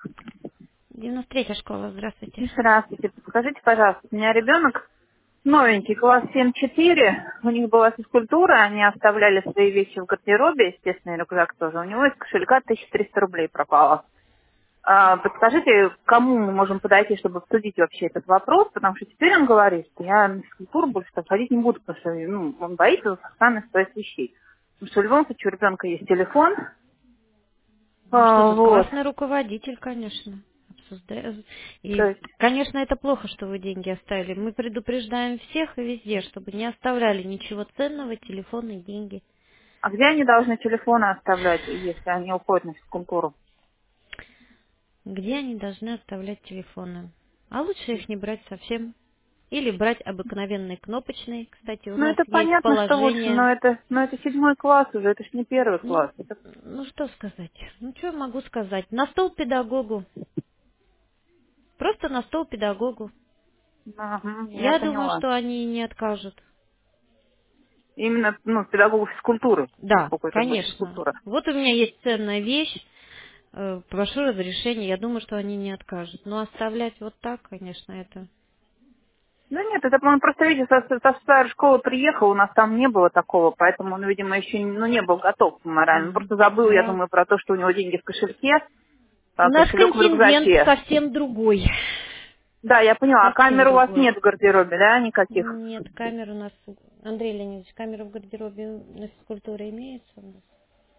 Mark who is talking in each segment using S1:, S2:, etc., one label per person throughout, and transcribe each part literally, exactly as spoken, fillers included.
S1: девяносто третья школа, здравствуйте.
S2: Здравствуйте. Подскажите, пожалуйста, у меня ребенок новенький, класс семь четыре, у них была физкультура, они оставляли свои вещи в гардеробе, естественно, и рюкзак тоже. У него из кошелька тысяча триста рублей пропало. А, подскажите, к кому мы можем подойти, чтобы обсудить вообще этот вопрос, потому что теперь он говорит, что я на физкультуру больше так ходить не буду, потому что ну, он боится за сохранность своих вещей. Потому что в любом случае у ребенка есть телефон,
S1: Ну что,
S2: а,
S1: тут
S2: вот,
S1: классный руководитель, конечно. Обсужда-
S2: то
S1: И,
S2: есть,
S1: конечно, это плохо, что вы деньги оставили. Мы предупреждаем всех и везде, чтобы не оставляли ничего ценного, телефоны, деньги.
S2: а где они должны телефоны оставлять, если они уходят на физкультуру?
S1: Где они должны оставлять телефоны? А лучше их не брать совсем. Или брать обыкновенные кнопочные. Кстати, у
S2: Ну,
S1: нас
S2: это
S1: есть
S2: понятно, что лучше,
S1: положение.
S2: но это, но это седьмой класс уже, это ж не первый
S1: Ну,
S2: класс. Это...
S1: ну что сказать? Ну, что я могу сказать? На стол педагогу. Просто на стол педагогу.
S2: Ага, я
S1: Я думаю,
S2: поняла.
S1: что они не откажут.
S2: Именно, ну, педагогов физкультуры,
S1: Да,
S2: поскольку это будет
S1: конечно.
S2: физкультура.
S1: Вот у меня есть ценная вещь. э, Прошу разрешения. Я думаю, что они не откажут. Но оставлять вот так, конечно, это...
S2: Да нет, это он просто, видите, со, со старой школы приехал, у нас там не было такого, поэтому он, видимо, еще не- ну, не был готов морально. Он
S1: Мгм.
S2: просто забыл, я
S1: Да.
S2: думаю, про то, что у него деньги в кошельке,
S1: У
S2: а
S1: нас
S2: кошелек в
S1: контингент
S2: рюкзаке.
S1: совсем другой.
S2: Да, я поняла, а
S1: Совсем
S2: камер у вас
S1: другой.
S2: нет в гардеробе, да, никаких?
S1: Нет, камер у нас... Андрей Леонидович, камера в гардеробе на физкультуре имеется у нас?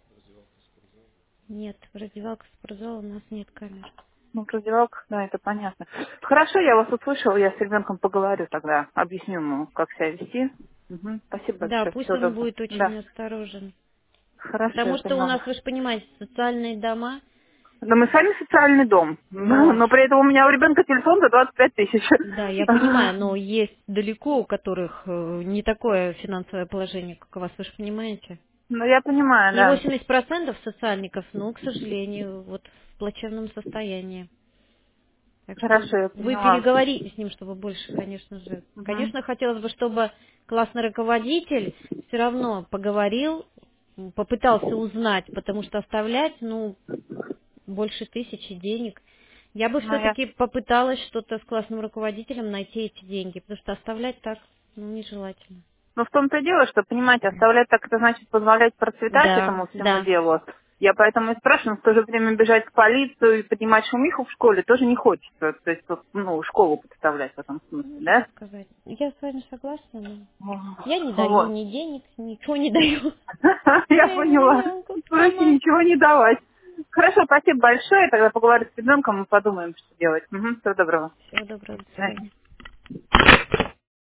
S1: Нет, в раздевалках спортзала у нас нет камер.
S2: Ну, в раздевалках, да, это понятно. Хорошо, я вас услышала, я с ребенком поговорю тогда, объясню ему, как себя вести. Мгм. Спасибо
S1: Да,
S2: большое,
S1: пусть
S2: всего
S1: он
S2: доброго.
S1: будет очень
S2: Да,
S1: осторожен.
S2: хорошо, я
S1: Потому что у
S2: поняла.
S1: нас, вы же понимаете, социальные дома.
S2: Но мы сами социальный дом,
S1: Но,
S2: но при этом у меня у ребенка телефон за двадцать пять тысяч.
S1: да, я понимаю, но есть далеко, у которых э, не такое финансовое положение, как у вас, вы же понимаете.
S2: Ну, я понимаю,
S1: И
S2: да.
S1: восемьдесят процентов социальников, ну, к сожалению, вот в плачевном состоянии. Так что
S2: Хорошо, я
S1: вы
S2: поняла.
S1: переговорите с ним, чтобы больше, конечно же.
S2: Мгм.
S1: Конечно, хотелось бы, чтобы классный руководитель все равно поговорил, м, попытался узнать, потому что оставлять, ну, больше тысячи денег. Я бы
S2: Ну, я...
S1: все-таки попыталась что-то с классным руководителем найти эти деньги, потому что оставлять так, ну, нежелательно.
S2: Ну, в том-то и дело, что, понимаете, оставлять так, это значит позволять процветать
S1: Да,
S2: этому всему
S1: да.
S2: делу. Я поэтому и спрашиваю, но в то же время бежать в полицию и поднимать шумиху в школе тоже не хочется. То есть, вот, ну, школу подставлять в этом смысле,
S1: Ну, что
S2: да?
S1: сказать. Я с вами согласна, но я не даю
S2: Вот.
S1: ни денег, ничего не даю
S2: Я
S1: своему
S2: поняла.
S1: ребенку
S2: Проще
S1: сама.
S2: ничего не давать. Хорошо, спасибо большое. Тогда поговорю с ребенком и подумаем, что делать. Угу, всего доброго.
S1: Всего доброго,
S2: До
S1: до
S2: свидания.
S1: свидания.